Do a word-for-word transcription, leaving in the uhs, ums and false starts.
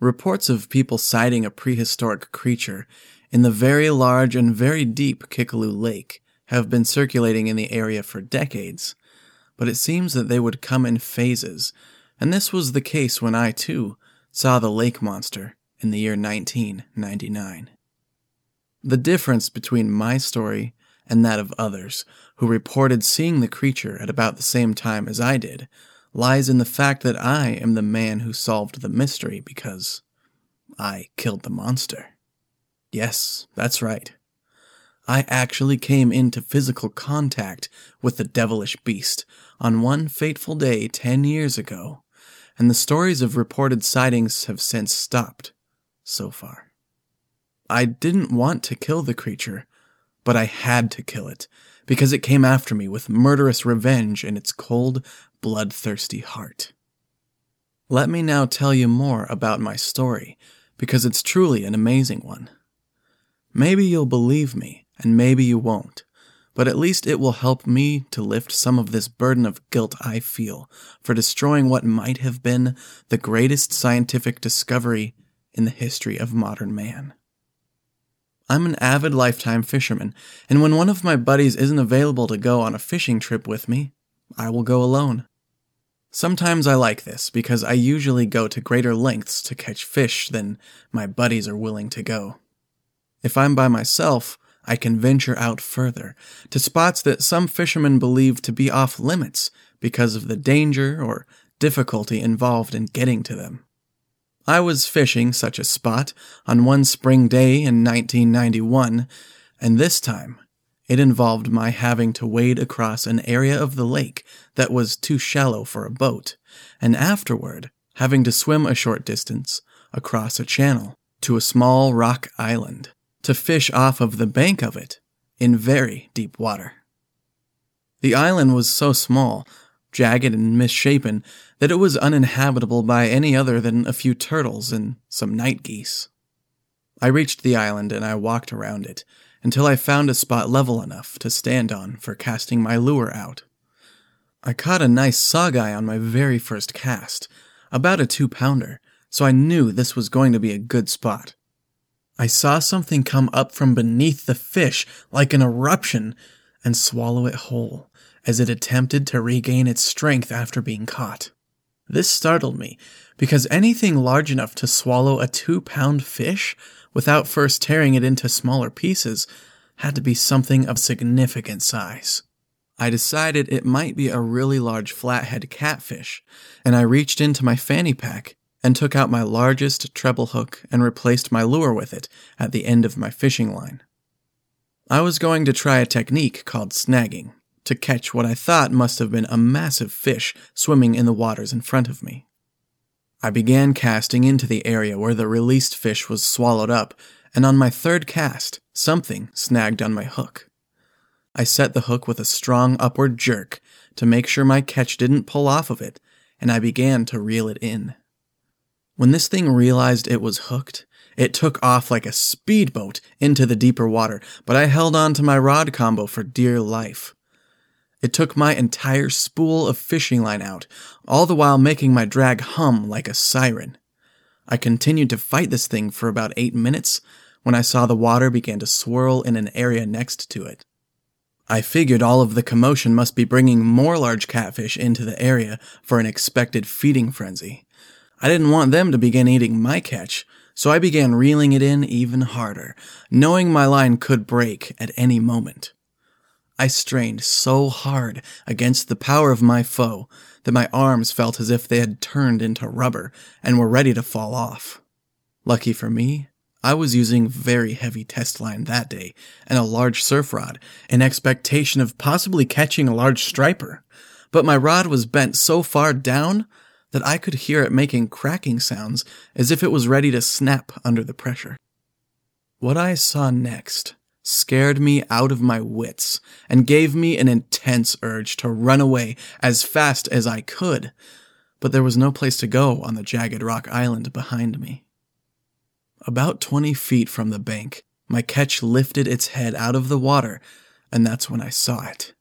Reports of people sighting a prehistoric creature in the very large and very deep Kickaloo Lake have been circulating in the area for decades, but it seems that they would come in phases, and this was the case when I, too, saw the lake monster in the year nineteen ninety-nine. The difference between my story and that of others who reported seeing the creature at about the same time as I did lies in the fact that I am the man who solved the mystery because I killed the monster. Yes, that's right. I actually came into physical contact with the devilish beast on one fateful day ten years ago, and the stories of reported sightings have since stopped, so far. I didn't want to kill the creature, but I had to kill it, because it came after me with murderous revenge in its cold, bloodthirsty heart. Let me now tell you more about my story, because it's truly an amazing one. Maybe you'll believe me, and maybe you won't, but at least it will help me to lift some of this burden of guilt I feel for destroying what might have been the greatest scientific discovery in the history of modern man. I'm an avid lifetime fisherman, and when one of my buddies isn't available to go on a fishing trip with me, I will go alone. Sometimes I like this because I usually go to greater lengths to catch fish than my buddies are willing to go. If I'm by myself, I can venture out further, to spots that some fishermen believe to be off limits because of the danger or difficulty involved in getting to them. I was fishing such a spot on one spring day in nineteen ninety-one, and this time it involved my having to wade across an area of the lake that was too shallow for a boat, and afterward having to swim a short distance across a channel to a small rock island to fish off of the bank of it in very deep water. The island was so small, jagged and misshapen, that it was uninhabitable by any other than a few turtles and some night geese. I reached the island and I walked around it until I found a spot level enough to stand on for casting my lure out. I caught a nice sawguy on my very first cast, about a two-pounder, so I knew this was going to be a good spot. I saw something come up from beneath the fish like an eruption and swallow it whole as it attempted to regain its strength after being caught. This startled me, because anything large enough to swallow a two-pound fish without first tearing it into smaller pieces had to be something of significant size. I decided it might be a really large flathead catfish, and I reached into my fanny pack and took out my largest treble hook and replaced my lure with it at the end of my fishing line. I was going to try a technique called snagging, to catch what I thought must have been a massive fish swimming in the waters in front of me. I began casting into the area where the released fish was swallowed up, and on my third cast, something snagged on my hook. I set the hook with a strong upward jerk to make sure my catch didn't pull off of it, and I began to reel it in. When this thing realized it was hooked, it took off like a speedboat into the deeper water, but I held on to my rod combo for dear life. It took my entire spool of fishing line out, all the while making my drag hum like a siren. I continued to fight this thing for about eight minutes when I saw the water began to swirl in an area next to it. I figured all of the commotion must be bringing more large catfish into the area for an expected feeding frenzy. I didn't want them to begin eating my catch, so I began reeling it in even harder, knowing my line could break at any moment. I strained so hard against the power of my foe that my arms felt as if they had turned into rubber and were ready to fall off. Lucky for me, I was using very heavy test line that day and a large surf rod in expectation of possibly catching a large striper, but my rod was bent so far down that I could hear it making cracking sounds as if it was ready to snap under the pressure. What I saw next scared me out of my wits and gave me an intense urge to run away as fast as I could, but there was no place to go on the jagged rock island behind me. About twenty feet from the bank, my catch lifted its head out of the water, and that's when I saw it.